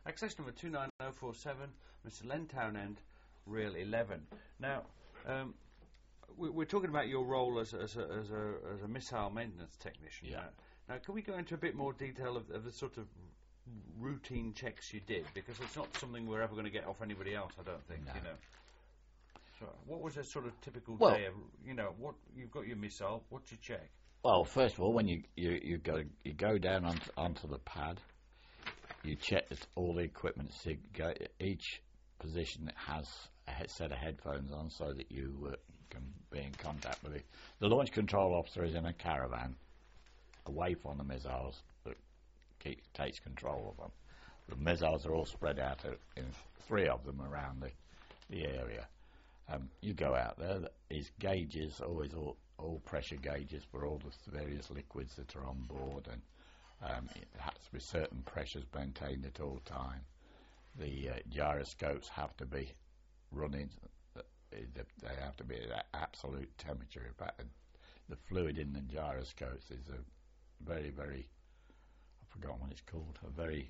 Access number 29047, Mr. Len Townend, Real 11. Now, we're talking about your role as a missile maintenance technician. Yeah. Now, can we go into a bit more detail of the sort of routine checks you did? Because it's not something we're ever going to get off anybody else, I don't think. No. You know. So, what was a sort of typical Well, day of? You know, what you've got your missile. What do you check? Well, first of all, when you go down onto the pad, you check that all the equipment. So each position has a set of headphones on, so that you can be in contact with it. The launch control officer is in a caravan, away from the missiles, that takes control of them. The missiles are all spread out in 3 of them around the area. You go out there. These gauges, always all pressure gauges for all the various liquids that are on board, and it has to be certain pressures maintained at all time. The gyroscopes have to be running. They have to be at absolute temperature. In fact, the fluid in the gyroscopes is a very, very, I've forgotten what it's called, a very,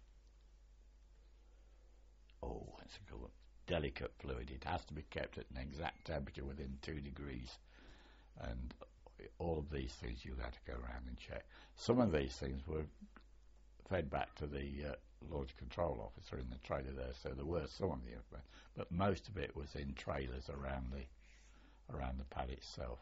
what's it called? Delicate fluid. It has to be kept at an exact temperature within 2 degrees, and all of these things you had to go around and check. Some of these things were fed back to the launch control officer in the trailer there, so there were some of the information, but most of it was in trailers around the pad itself.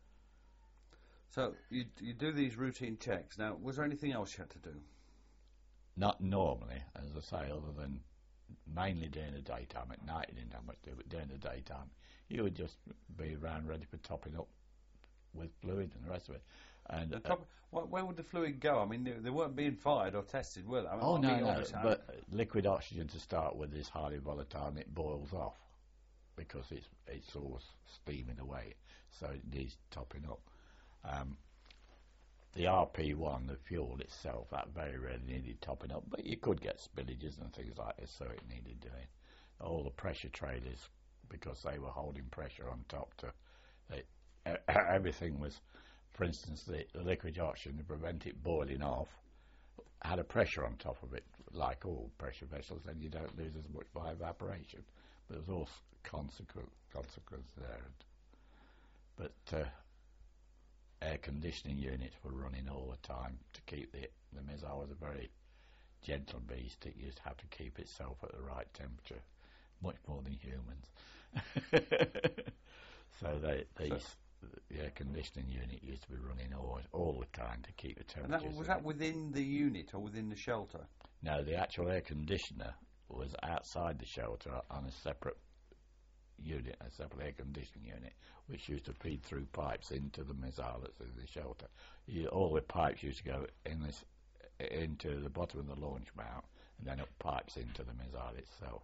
So you do these routine checks. Now, was there anything else you had to do? Not normally, as I say, other than mainly during the daytime. At night you didn't have much to do, but during the daytime you would just be around ready for topping up with fluid and the rest of it. And where would the fluid go? I mean, they weren't being fired or tested, were they? I mean, no. But liquid oxygen, to start with, is highly volatile and it boils off because it's all steaming away, so it needs topping up. The RP1, the fuel itself, that very rarely needed topping up, but you could get spillages and things like this, so it needed doing. All the pressure trailers, because they were holding pressure on top everything was, for instance, the liquid oxygen, to prevent it boiling off, had a pressure on top of it, like all pressure vessels, then you don't lose as much by evaporation. But there was all consequence there. But air conditioning units were running all the time to keep the missile was a very gentle beast. It used to have to keep itself at the right temperature, much more than humans. So the air conditioning unit used to be running all the time to keep the temperature. And was that within the unit or within the shelter? No, the actual air conditioner was outside the shelter on a separate unit, a separate air conditioning unit, which used to feed through pipes into the missile that's in the shelter. All the pipes used to go into the bottom of the launch mount, and then up pipes into the missile itself.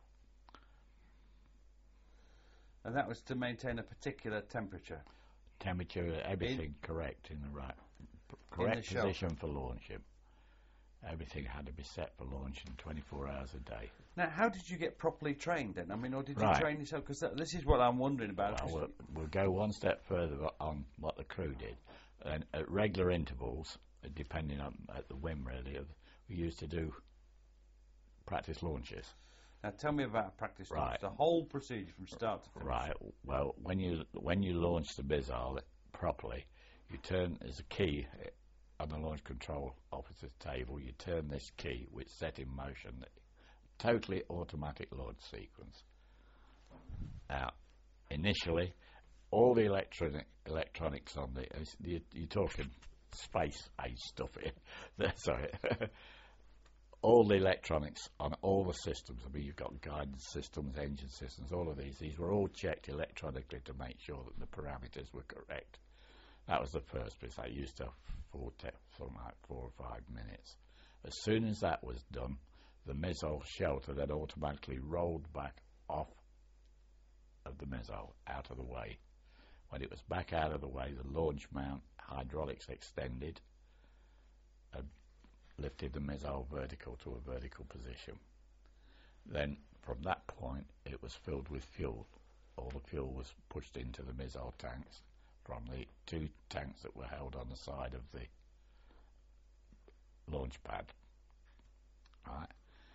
And that was to maintain a particular temperature? Everything correct in the right correct position for launching. Everything had to be set for launching 24 hours a day. Now, how did you get properly trained then? I mean, or did you train yourself? Because this is what I'm wondering about. Well, we'll go one step further on what the crew did. And at regular intervals, depending on at the whim really, we used to do practice launches. Now, tell me about practice launch, the whole procedure from start to finish. Right. Well, when you launch the missile properly, you turn, there's a key on the launch control officer's table. You turn this key, which set in motion totally automatic launch sequence. Now, initially, all the electronics on you're talking space age stuff here. Sorry. All the electronics on all the systems, I mean, you've got guidance systems, engine systems, all of these were all checked electronically to make sure that the parameters were correct. That was the first bit. I used to have something like 4 or 5 minutes. As soon as that was done, the missile shelter then automatically rolled back off of the missile, out of the way. When it was back out of the way, the launch mount hydraulics extended and lifted the missile vertical to a vertical position. Then from that point it was filled with fuel. All the fuel was pushed into the missile tanks from the 2 tanks that were held on the side of the launch pad. Right.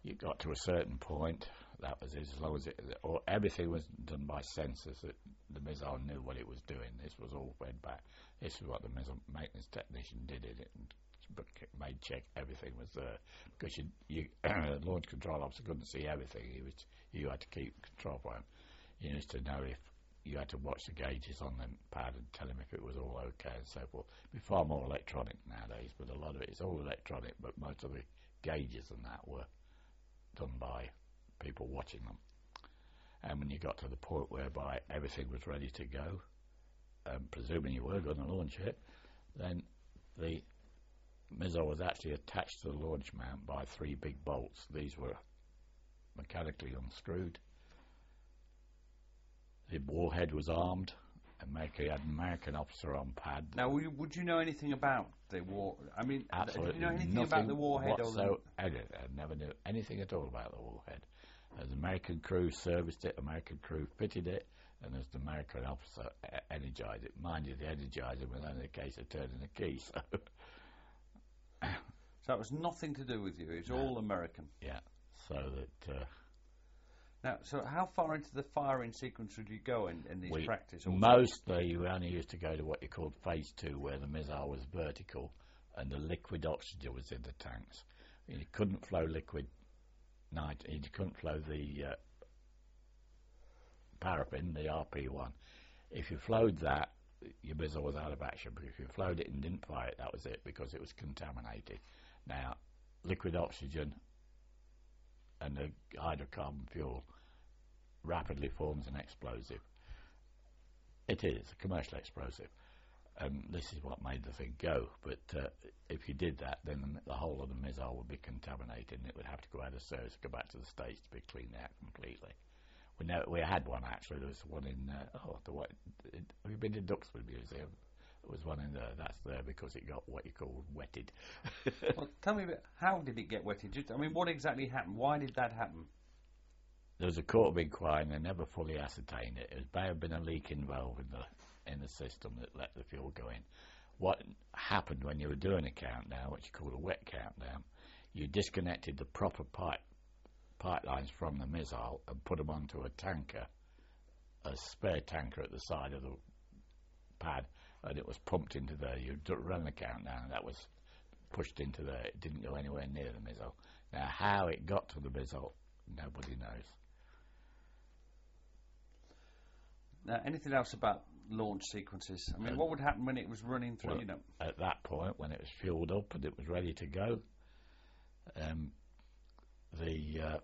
You got to a certain point. That was as long as or everything was done by sensors. That the missile knew what it was doing. This was all fed back. This is what the missile maintenance technician did in it, and made check everything was there. Because you launch control officer couldn't see everything. You had to keep control for him. You used to know if you had to watch the gauges on the pad and tell him if it was all okay and so forth. It'd be far more electronic nowadays, but a lot of it's all electronic. But most of the gauges and that were done by people watching them. And when you got to the point whereby everything was ready to go, presuming you were going to launch it, then the missile was actually attached to the launch mount by 3 big bolts. These were mechanically unscrewed. The warhead was armed, and you had an American officer on pad. Now, would you know anything about the war? I mean, absolutely did you know anything about the warhead? I never knew anything at all about the warhead. As American crew serviced it, American crew fitted it, and as the American officer energized it. Mind you, the energizer was only a case of turning a key. So it was nothing to do with you. It was all American. Yeah. So that. Now, so how far into the firing sequence would you go in these practice? Mostly, we only used to go to what you called phase 2, where the missile was vertical and the liquid oxygen was in the tanks. And you couldn't flow liquid nitrogen. You couldn't flow the paraffin, the RP1. If you flowed that, your missile was out of action. But if you flowed it and didn't fire it, that was it, because it was contaminated. Now, liquid oxygen and the hydrocarbon fuel rapidly forms an explosive. It is a commercial explosive, and this is what made the thing go. But if you did that, then the whole of the missile would be contaminated, and it would have to go out of service, go back to the States to be cleaned out completely. We had one actually. There was one in. Have you been to Duxford Museum? There was one in there. That's there because it got what you call wetted. Well, tell me a bit. How did it get wetted? I mean, what exactly happened? Why did that happen? There was a court of inquiry, and they never fully ascertained it. It may have been a leak in valve in the system that let the fuel go in. What happened when you were doing a countdown, which you call a wet countdown, you disconnected the proper pipelines from the missile and put them onto a tanker, a spare tanker at the side of the pad, and it was pumped into there. You run the countdown, and that was pushed into there. It didn't go anywhere near the missile. Now, how it got to the missile, nobody knows. Now, anything else about launch sequences? I mean, what would happen when it was running through, well, At that point, when it was fueled up and it was ready to go, the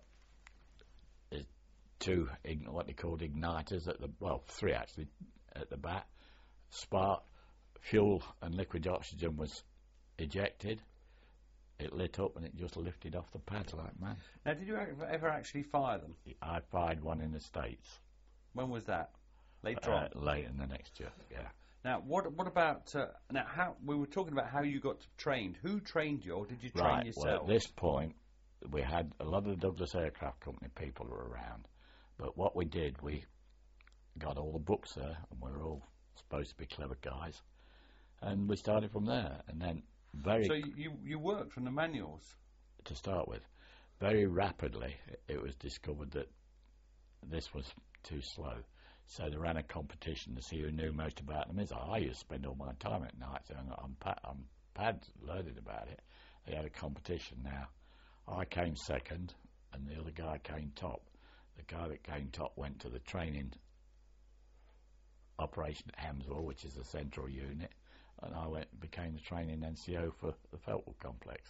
2 what they called igniters three actually at the back, spark, fuel and liquid oxygen was ejected. It lit up and it just lifted off the pad like man. Now, did you ever actually fire them? I fired one in the States. When was that? Later on? Late in the next year, yeah. Now, what about... how we were talking about how you got trained. Who trained you, or did you train yourself? Well, at this point, we had a lot of the Douglas Aircraft Company people were around. But what we did, we got all the books there, and we were all supposed to be clever guys. And we started from there, and then So you worked from the manuals? To start with. Very rapidly, it was discovered that this was too slow. So they ran a competition to see who knew most about the missile. I used to spend all my time at night on pads learning about it. They had a competition. Now, I came second, and the other guy came top. The guy that came top went to the training operation at Hemswell, which is the central unit, and I became the training NCO for the Feltwell complex.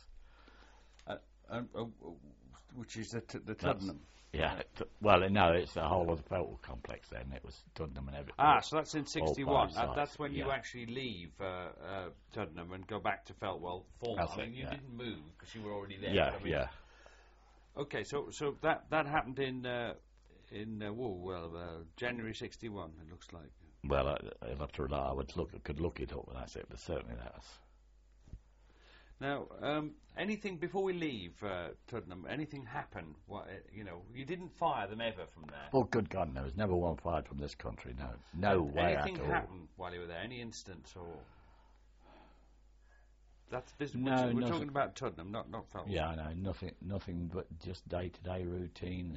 Which is the Tuddenham? Yeah, no, it's the whole of the Feltwell complex then. It was Tuddenham and everything. So that's in 61. That's when you actually leave Tuddenham and go back to Feltwell formally. You didn't move because you were already there. Yeah. Okay, so that happened in January 61. It looks like. Well, I'll have to rely. Could look it up, but that's it. But certainly that's. Now, anything before we leave Tuddenham? Anything happened? You didn't fire them ever from there. Oh, good God, no! There's never one fired from this country. No way at all. Anything happened while you were there? Any instance or? That's business. No, we're nothing. talking about Tuddenham, not Feltwell. Yeah, I know, nothing but just day-to-day routine.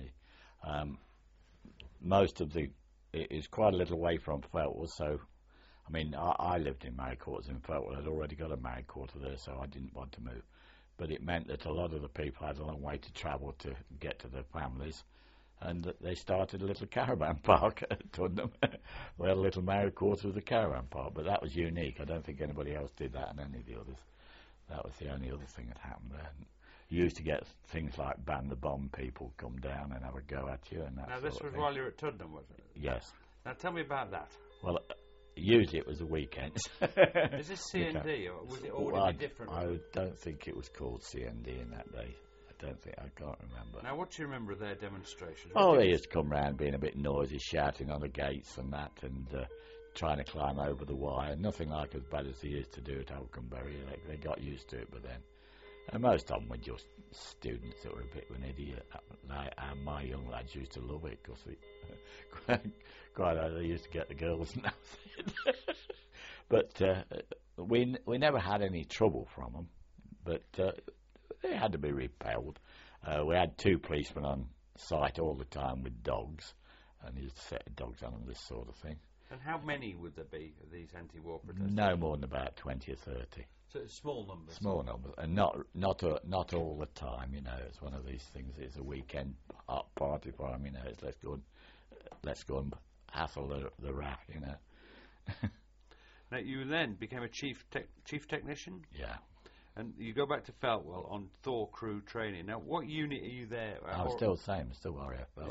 Most of it is quite a little way from Feltwell, so, I mean, I lived in married quarters in Feltwell. I'd already got a married quarter there, so I didn't want to move. But it meant that a lot of the people had a long way to travel to get to their families, and that they started a little caravan park at Tuddenham. We had a little married quarter with a caravan park, but that was unique. I don't think anybody else did that in any of the others. That was the only other thing that happened there. You used to get things like ban the bomb people come down and have a go at you and that Now, sort this of was thing. while you were at Tuddenham, was it? Yes. Now, tell me about that. Well, usually it was the weekends. Is this C&D, or would Well, it be different? I don't think it was called CND in that day. I can't remember. Now, what do you remember of their demonstrations? Oh, they used to come round being a bit noisy, shouting on the gates and that, and trying to climb over the wire. Nothing like as bad as they used to do at Alconbury. They got used to it, but then. And most of them were just students that were a bit of an idiot. My young lads used to love it because they used to get the girls and that. But we never had any trouble from them. But they had to be repelled. We had 2 policemen on site all the time with dogs, and they used to set the dogs on them, this sort of thing. And how many would there be of these anti-war protesters? No more than about 20 or 30. So it's small numbers. Small numbers, and not all the time. You know, it's one of these things. It's a weekend party for them. You know, it's let's go and hassle the rat. You know. Now, you then became a chief technician. Yeah. And you go back to Feltwell on Thor crew training. Now, what unit are you there? I'm still the same. Still RAF Feltwell.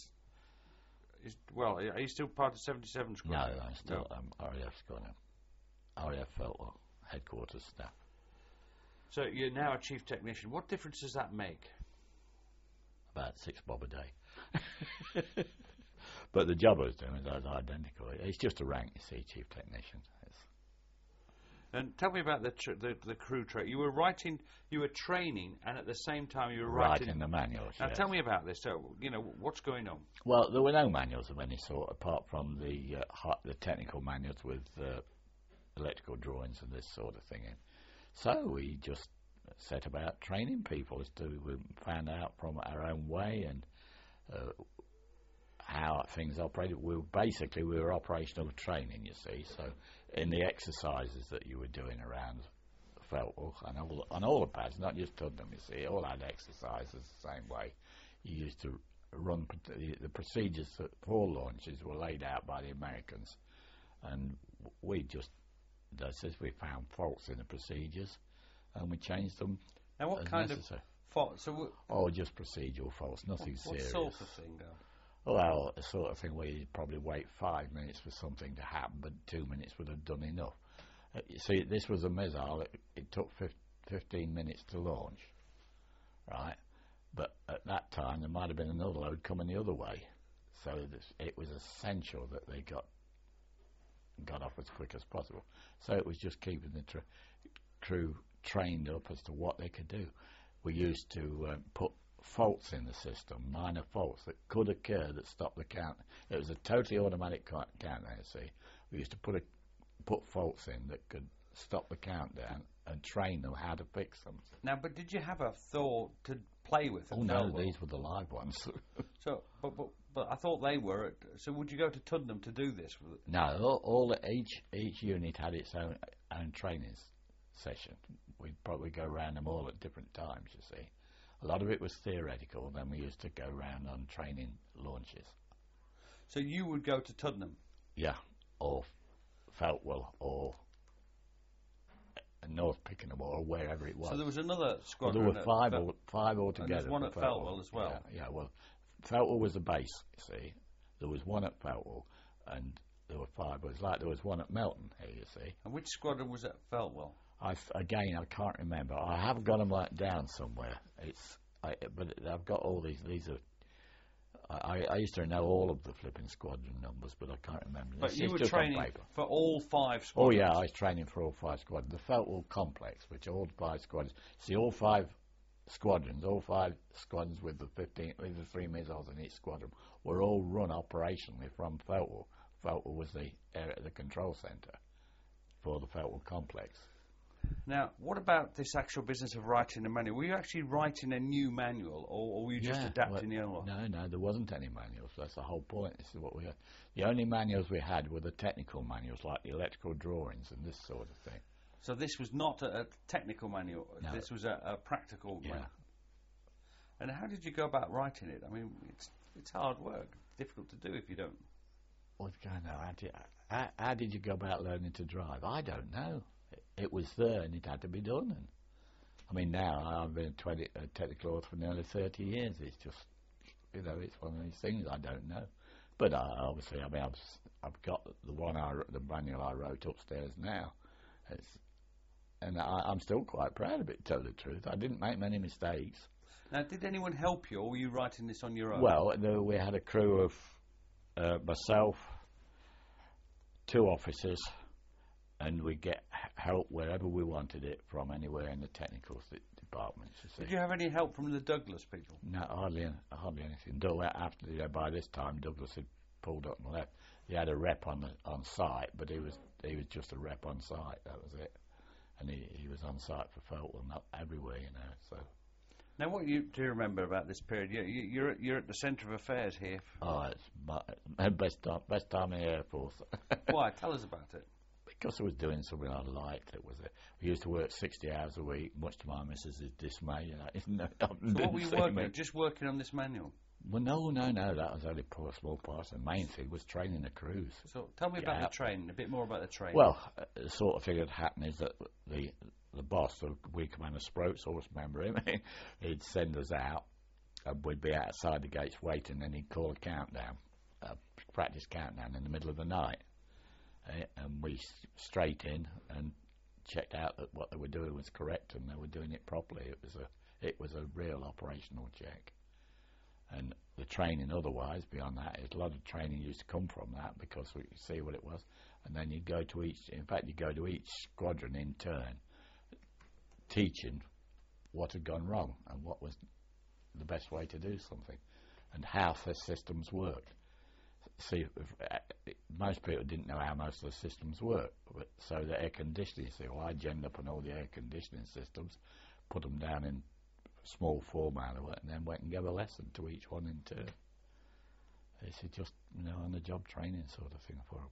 Are you still part of 77 Squadron? No, I'm still RAF Squadron. RAF Feltwell headquarters staff. So you're now a chief technician. What difference does that make? About 6 bob a day. But the job I was doing was identical. It's just a rank, you see, chief technician. And tell me about the crew training. You were training, and at the same time you were writing the manuals. Now yes. tell me about this. So, what's going on? Well, there were no manuals of any sort apart from the technical manuals with electrical drawings and this sort of thing in. So we just set about training people as to we found out from our own way and how things operated. We were operational training, you see. So in the exercises that you were doing around Feltwell and all the pads, not just Tuddenham, you see, all had exercises the same way. You used to run the procedures for launches were laid out by the Americans, and we just we found faults in the procedures, and we changed them. Now, what kind necessary. of faults? Just procedural faults, nothing serious. What sort of thing, though? Well, a sort of thing where you'd probably wait 5 minutes for something to happen, but 2 minutes would have done enough. You see, this was a missile. It took 15 minutes to launch, right? But at that time, there might have been another load coming the other way. So it was essential that they got off as quick as possible. So it was just keeping the crew trained up as to what they could do. We used to put faults in the system, minor faults that could occur that stopped the count. It was a totally automatic countdown, see. We used to put faults in that could stop the countdown and train them how to fix them. Now, but did you have a Thor to play with? Oh no, these were the live ones. So, but I thought they were. So, would you go to Tuddenham to do this? No, each unit had its own training session. We'd probably go around them all at different times. You see. A lot of it was theoretical, then we used to go round on training launches. So you would go to Tuddenham? Yeah, or Feltwell, or North Pickenham, or wherever it was. So there was another squadron? Well, there were five altogether. And there's one at Feltwell as well? Yeah, well, Feltwell was the base, you see. There was one at Feltwell, and there were 5. It was like there was one at Melton here, you see. And which squadron was at Feltwell? I can't remember. I have got them down somewhere. But I've got all these. These are. I used to know all of the flipping squadron numbers, but I can't remember. But you were training for all 5 squadrons? Oh yeah, I was training for all 5 squadrons. The Feltwell complex, which are all 5 squadrons. See, all 5 squadrons with the 3 missiles in each squadron, were all run operationally from Feltwell. Feltwell was the control centre for the Feltwell complex. Now, what about this actual business of writing a manual? Were you actually writing a new manual, or were you just adapting the old one? No, there wasn't any manuals. That's the whole point. This is what we had. The only manuals we had were the technical manuals, like the electrical drawings and this sort of thing. So this was not a technical manual. No. This was a practical Yeah. manual. And how did you go about writing it? I mean, it's hard work. It's difficult to do if you don't. Well, I don't know. How did you go about learning to drive? I don't know. It was there and it had to be done. And I mean, now I've been a technical author for nearly 30 years. It's just, it's one of these things I don't know. But obviously, I mean, I've got the manual I wrote upstairs now. And I'm still quite proud of it, to tell the truth. I didn't make many mistakes. Now, did anyone help you, or were you writing this on your own? Well, we had a crew of myself, 2 officers, and we get help wherever we wanted it from, anywhere in the technical departments. Did you have any help from the Douglas people? No, hardly anything. By this time, Douglas had pulled up and left. He had a rep on site, but he was just a rep on site. That was it. And he was on site for Feltwell, not everywhere, So. Now, what do you remember about this period? You're at the centre of affairs here. Oh, it's my best time in the Air Force. Why? Tell us about it. Because I was doing something I liked. We used to work 60 hours a week, much to my missus' dismay. So what were you working? Just working on this manual? Well, no. That was only a small part. The main thing was training the crews. So tell me about the training. A bit more about the training. Well, the sort of thing that happened is that the boss, the Wing Commander Sproats, always remember him. He'd send us out. We'd be outside the gates waiting, and he'd call a countdown, practice countdown in the middle of the night. And we straight in and checked out that what they were doing was correct and they were doing it properly. It was a real operational check. And the training otherwise, beyond that, a lot of training used to come from that, because we could see what it was. And then you go to each squadron in turn, teaching what had gone wrong and what was the best way to do something and how the systems worked. See, most people didn't know how most of the systems work. So the air conditioning, I jammed up on all the air conditioning systems, put them down in small format, and then went and gave a lesson to each one in turn. It's just, on-the-job training sort of thing for them.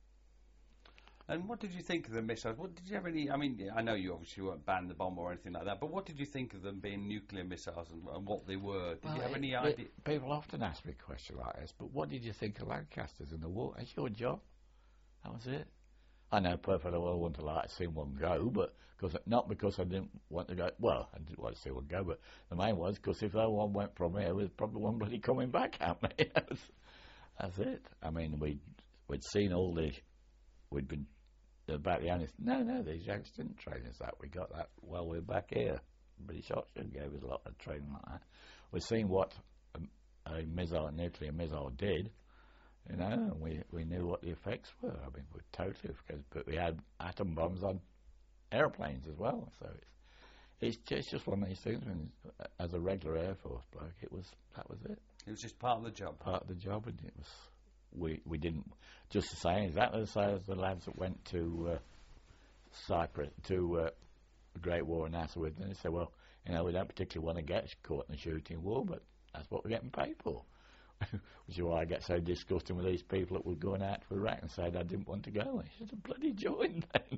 And what did you think of the missiles? What did you have any? I mean, I know you obviously weren't banned the bomb or anything like that, but what did you think of them being nuclear missiles and what they were? Did you have any idea? People often ask me a question like this, but what did you think of Lancasters in the war? It's your job. That was it. I know perfectly well I wouldn't have liked to see one go, but not because I didn't want to go. Well, I didn't want to see one go, but the main was because if that one went from here, there's probably one bloody coming back at me. That's it. I mean, we'd seen all the. We'd been about the only. No, these Yanks didn't train us that. We got that while we were back here. British Oxford gave us a lot of training like that. We'd seen what a nuclear missile did. And we knew what the effects were. I mean, we totally, but we had atom bombs on airplanes as well. So it's just one of these things. And as a regular Air Force bloke, that was it. It was just part of the job. Part of the job, and it was. We didn't just the same exactly the same as the lads that went to Cyprus to the Great War and NASA with them. They said, well, we don't particularly want to get caught in a shooting war, but that's what we're getting paid for. Which is why I get so disgusted with these people that were going out to Iraq and said I didn't want to go. They should have bloody joined then.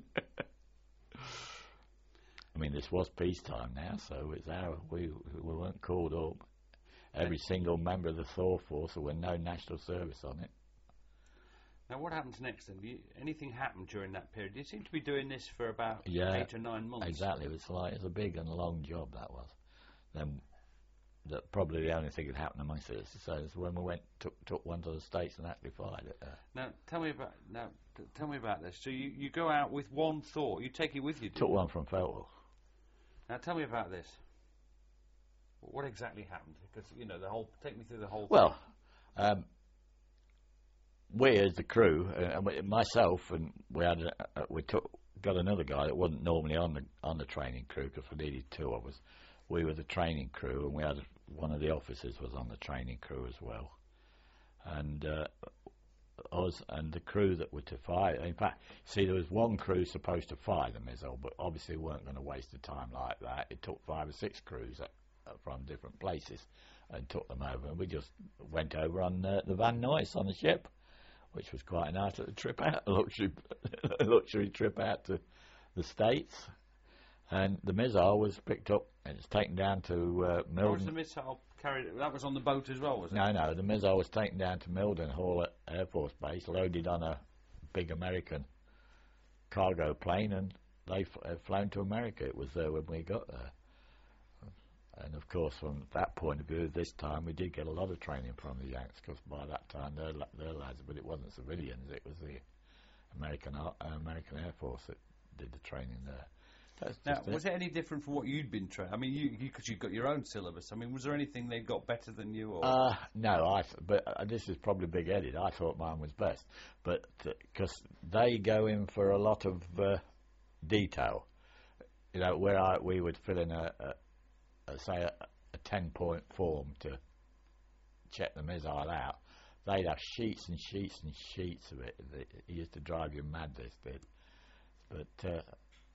I mean, this was peacetime now, so it's we weren't called up. Every single member of the Thor force, there were no national service on it. Now, what happens next then? Anything happened during that period? You seem to be doing this for about 8 or 9 months. Exactly. It's a big and long job, that was. Then probably the only thing that happened amongst us is when we took one to the States and actually fired it. Now, tell me about this. So you go out with one Thor. You take it with you. Took one from Feltwell. Now, tell me about this. What exactly happened? Because take me through the whole. Well, we as the crew, myself, and got another guy that wasn't normally on the training crew because we needed 2 of us. We were the training crew, and we had one of the officers was on the training crew as well. And us and the crew that were to fire. In fact, see, there was one crew supposed to fire the missile, but obviously weren't going to waste the time like that. It took 5 or 6 crews from different places and took them over. And we just went over on the Van Nuys on the ship, which was quite a nice little trip out, a luxury trip out to the States. And the missile was picked up and it's taken down to Milden. How was the missile carried? That was on the boat as well, was it? No, the missile was taken down to Mildenhall Air Force Base, loaded on a big American cargo plane, and they flown to America. It was there when we got there. And of course, from that point of view, this time we did get a lot of training from the Yanks, because by that time they're lads, but it wasn't civilians, it was the American Air Force that did the training there. Now, was it any different from what you'd been trained? I mean, because you've got your own syllabus. I mean, was there anything they got better than you? Or? No, but this is probably big-headed. I thought mine was best, but because they go in for a lot of detail. You know, where we would fill in a 10-point form to check the missile out. They'd have sheets and sheets and sheets of it. It used to drive you mad, this did. But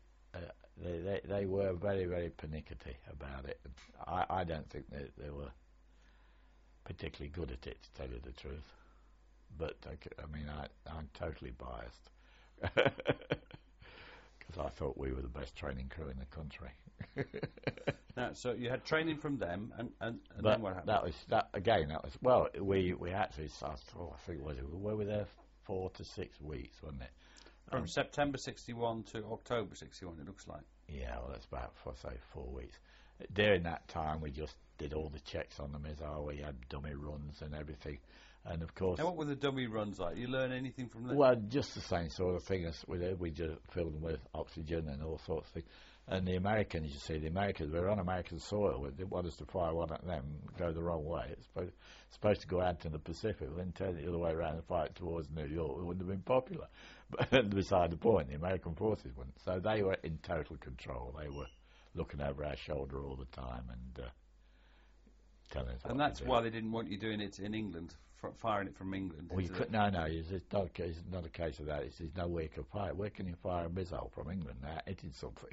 they were very, very pernickety about it. I don't think they were particularly good at it, to tell you the truth. But I mean, I'm totally biased because I thought we were the best training crew in the country. Now, so you had training from them, and then what happened? That was well. We actually, I think we were there 4 to 6 weeks, wasn't it? From September 61 to October 61, it looks like. Yeah, well, that's about, 4 weeks. During that time, we just did all the checks on the missile. We had dummy runs and everything. And, of course... Now, what were the dummy runs like? You learn anything from them? Well, just the same sort of thing as we did. We just filled them with oxygen and all sorts of things. And the Americans, we're on American soil. They want us to fire one at them, go the wrong way. It's supposed to go out to the Pacific, then turn it the other way around and fire it towards New York. It wouldn't have been popular. But beside the point, the American forces wouldn't. So they were in total control. They were looking over our shoulder all the time and telling us what to do. And that's why they didn't want you doing it in England, firing it from England. Well, it's not a case of that. There's no way you can fire. Where can you fire a missile from England now hitting something?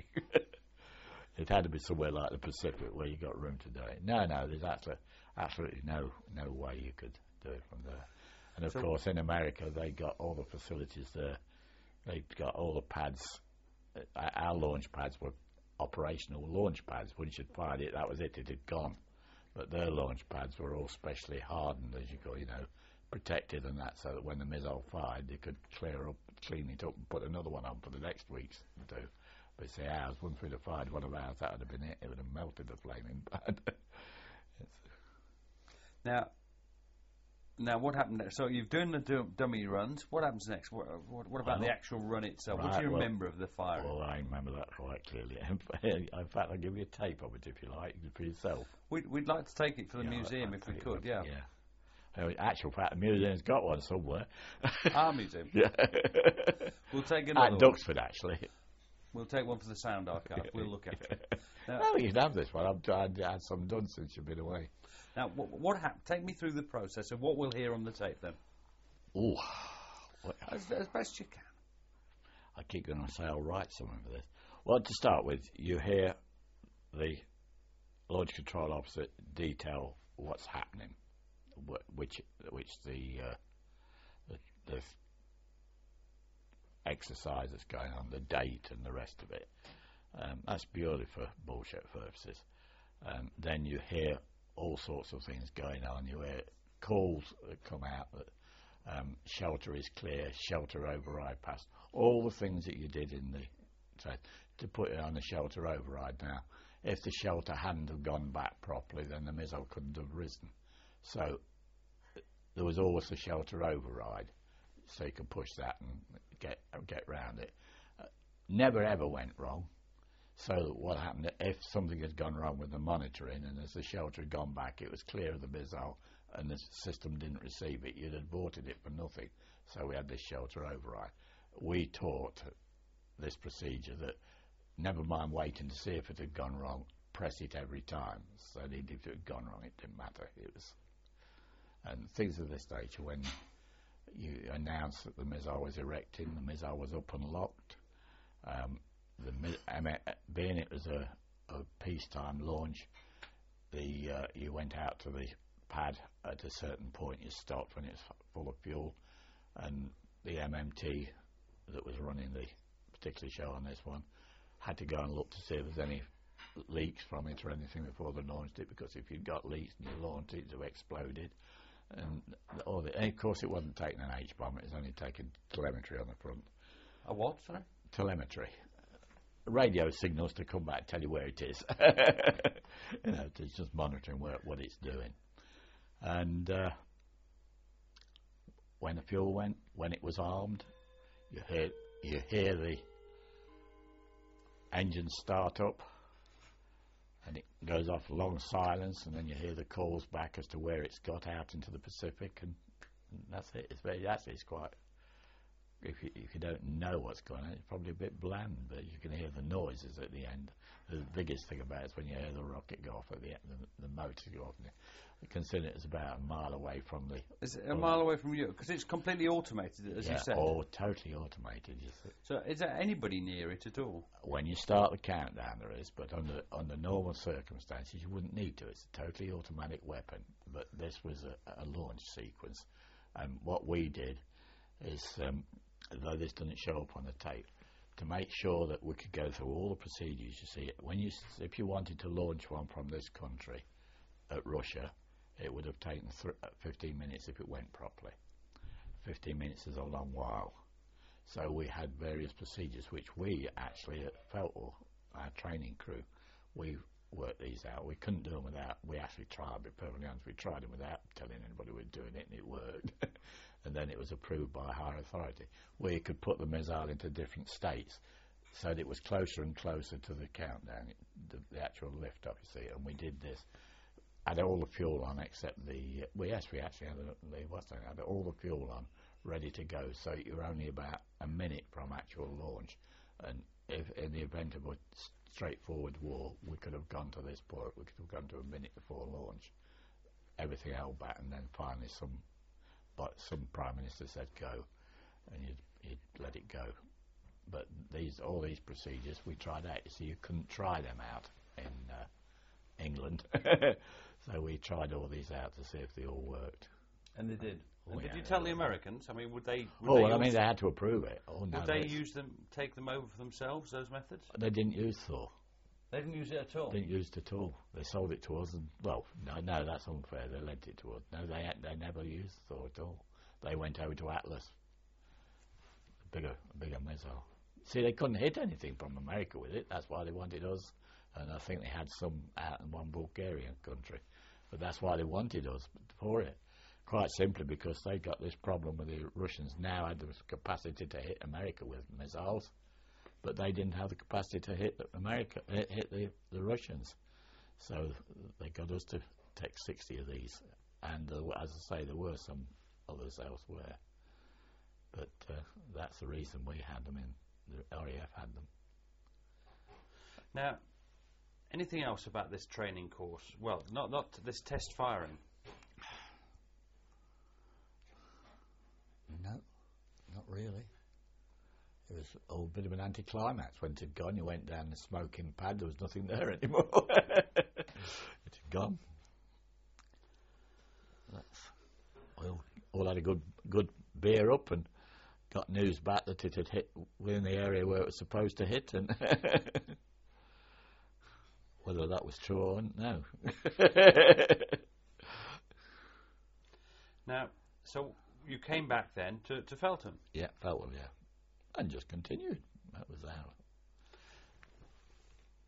It had to be somewhere like the Pacific where you got room to do it. No, there's absolutely no way you could do it from there. And of course, in America, they got all the facilities there. They got all the pads. Our launch pads were operational launch pads. Once you'd fired it, that was it. It had gone. But their launch pads were all specially hardened, as you call, protected and that, so that when the missile fired, they could clean it up and put another one on for the next week's to do. But see, ours, once we'd have fired one of ours, that would have been it. It would have melted the flaming pad. Now, what happened next? So you've done the dummy runs. What happens next? What about the actual run itself? Right, what do you remember of the firing? Well, I remember that quite clearly. In fact, I'll give you a tape of it if you like, for yourself. We'd like to take it for the museum if we could, yeah. In actual fact, the museum's got one somewhere. Our museum? Yeah. We'll take another at Duxford, actually. We'll take one for the sound archive. We'll look after it. Now, well, you can have this one. I've had some done since you've been away. Now, what happened? Take me through the process of what we'll hear on the tape, then. Ooh. As best you can. I keep going to say I'll write something for this. Well, to start with, you hear the launch control officer detail what's happening, which the exercise that's going on, the date and the rest of it. That's purely for bullshit purposes. Then you hear all sorts of things going on. You hear calls that come out that shelter is clear, shelter override passed. All the things that you did to put it on a shelter override. Now, if the shelter hadn't have gone back properly, then the missile couldn't have risen. So there was always a shelter override, so you could push that and get round it. Never ever went wrong. So what happened, if something had gone wrong with the monitoring and as the shelter had gone back, it was clear of the missile and the system didn't receive it, you'd have aborted it for nothing. So we had this shelter override. We taught this procedure that never mind waiting to see if it had gone wrong, press it every time. So if it had gone wrong, it didn't matter. And things of this nature, when you announced that the missile was erecting, the missile was up and locked. Being it was a peacetime launch, you went out to the pad at a certain point, you stopped when it's full of fuel, and the MMT that was running the particular show on this one had to go and look to see if there's any leaks from it or anything before they launched it, because if you'd got leaks and you launched it, it would have exploded. And of course it wasn't taking an H-bomb, it was only taking telemetry on the front. A what, sorry? Telemetry. Radio signals to come back and tell you where it is. It's just monitoring what it's doing. And when the fuel went, when it was armed, you hear the engine start up, and it goes off long silence, and then you hear the calls back as to where it's got out into the Pacific, and that's it. It's quite. If you don't know what's going on, it's probably a bit bland, but you can hear the noises at the end. The biggest thing about it is when you hear the rocket go off at the end, the motor go off. You consider it's about a mile away from the... Is it a mile away from you? Because it's completely automated, as you said. Yeah, totally automated. So is there anybody near it at all? When you start the countdown, there is, but under normal circumstances, you wouldn't need to. It's a totally automatic weapon, but this was a launch sequence. And what we did is... though this doesn't show up on the tape, to make sure that we could go through all the procedures. You see, if you wanted to launch one from this country at Russia, it would have taken 15 minutes if it went properly. 15 minutes is a long while. So we had various procedures which we actually at Feltwell, our training crew, we worked these out. We couldn't do them without, we actually tried, to be perfectly honest, we tried them without telling anybody we were doing it, and it worked. And then it was approved by a higher authority. We could put the missile into different states, so that it was closer and closer to the countdown, the actual lift-off, you see. And we did this, had all the fuel on except we actually had had all the fuel on, ready to go. So you're only about a minute from actual launch. And if in the event of a straightforward war, we could have gone to this point, we could have gone to a minute before launch. Everything held back, and then finally some Prime Minister said go, and you'd let it go. But all these procedures we tried out. You see, you couldn't try them out in England, so we tried all these out to see if they all worked. And they did. And did you tell the Americans? I mean, would they? They had to approve it. Would they take them over for themselves? Those methods? They didn't use Thor. They didn't use it at all. Didn't use it at all. They sold it to us, and no, that's unfair. They lent it to us. No, they never used Thor at all. They went over to Atlas, a bigger missile. See, they couldn't hit anything from America with it. That's why they wanted us, and I think they had some out in one Bulgarian country, but that's why they wanted us for it. Quite simply because they got this problem with the Russians now had the capacity to hit America with missiles, but they didn't have the capacity to hit the Russians. So they got us to take 60 of these, and as I say, there were some others elsewhere. But that's the reason we had them in, the RAF had them. Now, anything else about this training course? Well, not this test firing. No, not really. It was a bit of an anticlimax. When it had gone, you went down the smoking pad, there was nothing there anymore. It had gone. We all had a good beer up and got news back that it had hit within the area where it was supposed to hit, and whether that was true or no. Now, so you came back then to Feltham? Yeah, Feltham, yeah. And just continued.